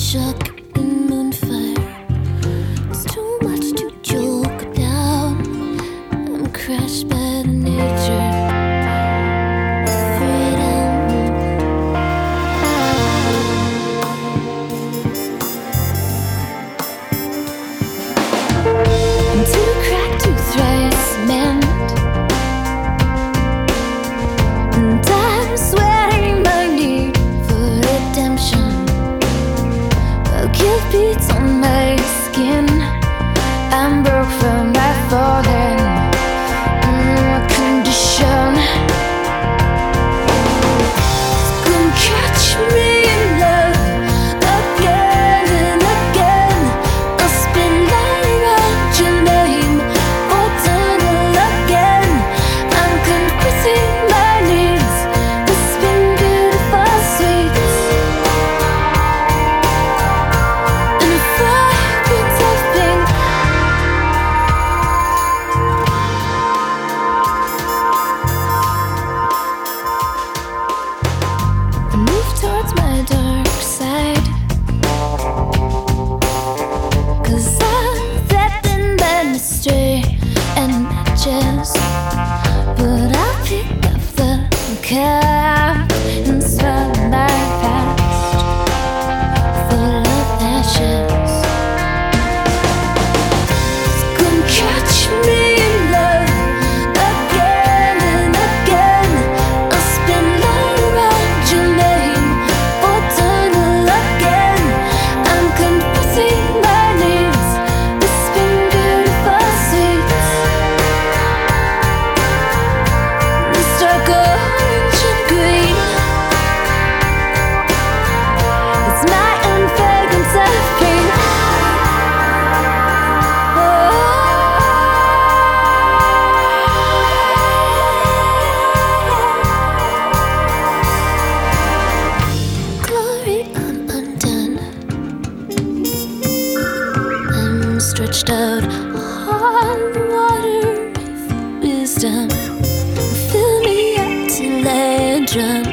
shook in moonfire. It's too much to joke down. I'm crushed by the nature of freedom. I'm too cracked to thrice mend, and I'm sweating my need for redemption. While guilt beats on my skin, I'm broke from my fallen condition. Come catch me in love again and again. I'll spin light around your name, eternal again. I'm confessing my needs, whispering beautiful sweets in a fragrance of pink. I move towards my dark side, 'cause I've been led astray and matches. But I'll pick up the cup and swallow my past full of ashes. Come catch me in love again and again. I'll spin light around your name, eternal again. I'm confessing my needs, whispering beautiful sweets. The stark orange and green, it's my own fragrance of pink. Glory, I'm undone. I'm stretched out on the water of wisdom. Fill me up till I drown.